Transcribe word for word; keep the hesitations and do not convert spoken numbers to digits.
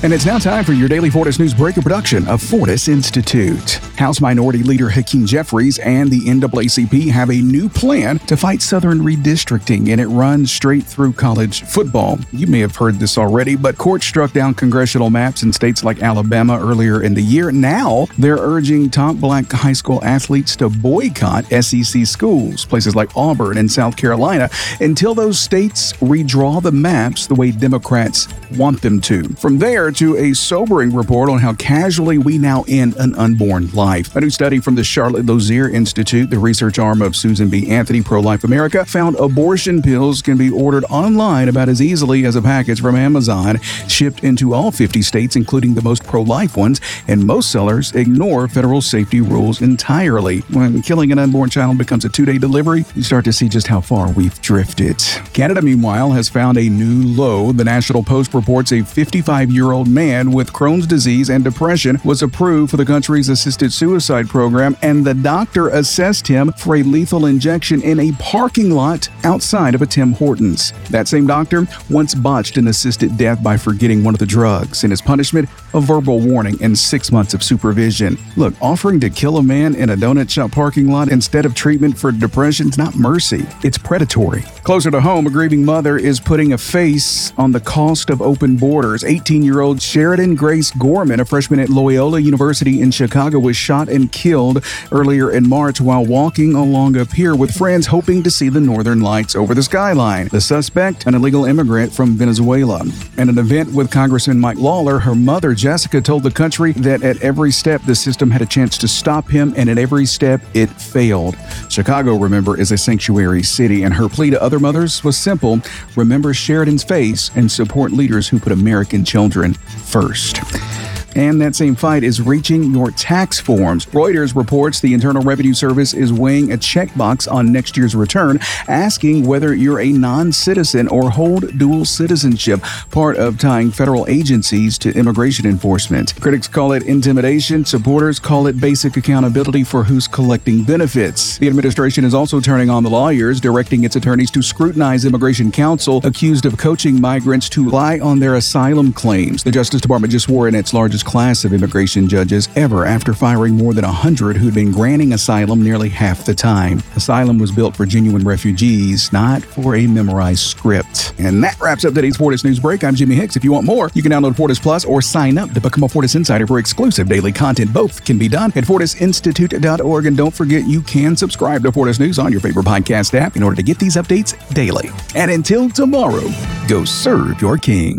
And it's now time for your daily Fortis News Breaker production of Fortis Institute. House Minority Leader Hakeem Jeffries and the N double A C P have a new plan to fight Southern redistricting, and it runs straight through college football. You may have heard this already, but courts struck down congressional maps in states like Alabama earlier in the year. Now, they're urging top black high school athletes to boycott S E C schools, places like Auburn and South Carolina, until those states redraw the maps the way Democrats want them to. From there to a sobering report on how casually we now end an unborn life. A new study from the Charlotte Lozier Institute, the research arm of Susan B. Anthony Pro-Life America, found abortion pills can be ordered online about as easily as a package from Amazon, shipped into all fifty states, including the most pro-life ones, and most sellers ignore federal safety rules entirely. When killing an unborn child becomes a two-day delivery, you start to see just how far we've drifted. Canada, meanwhile, has found a new low. The National Post reports a fifty-five-year-old man with Crohn's disease and depression was approved for the country's assisted suicide program, and the doctor assessed him for a lethal injection in a parking lot outside of a Tim Hortons. That same doctor once botched an assisted death by forgetting one of the drugs, and his punishment, a verbal warning and six months of supervision. Look, offering to kill a man in a donut shop parking lot instead of treatment for depression is not mercy, it's predatory. Closer to home, a grieving mother is putting a face on the cost of open borders. eighteen-year-old Sheridan Grace Gorman, a freshman at Loyola University in Chicago, was shot and killed earlier in March while walking along a pier with friends hoping to see the northern lights over the skyline. The suspect, an illegal immigrant from Venezuela. At an event with Congressman Mike Lawler, her mother, Jessica, told the country that at every step the system had a chance to stop him, and at every step it failed. Chicago, remember, is a sanctuary city, and her plea to other mothers was simple: remember Sheridan's face and support leaders who put American children first. And that same fight is reaching your tax forms. Reuters reports the Internal Revenue Service is weighing a checkbox on next year's return, asking whether you're a non-citizen or hold dual citizenship, part of tying federal agencies to immigration enforcement. Critics call it intimidation. Supporters call it basic accountability for who's collecting benefits. The administration is also turning on the lawyers, directing its attorneys to scrutinize immigration counsel accused of coaching migrants to lie on their asylum claims. The Justice Department just swore in its largest class of immigration judges ever after firing more than one hundred who'd been granting asylum nearly half the time. Asylum was built for genuine refugees, not for a memorized script. And that wraps up today's Fortis News Break. I'm Jimmy Hicks. If you want more, you can download Fortis Plus or sign up to become a Fortis Insider for exclusive daily content. Both can be done at fortis institute dot org. And don't forget, you can subscribe to Fortis News on your favorite podcast app in order to get these updates daily. And until tomorrow, go serve your king.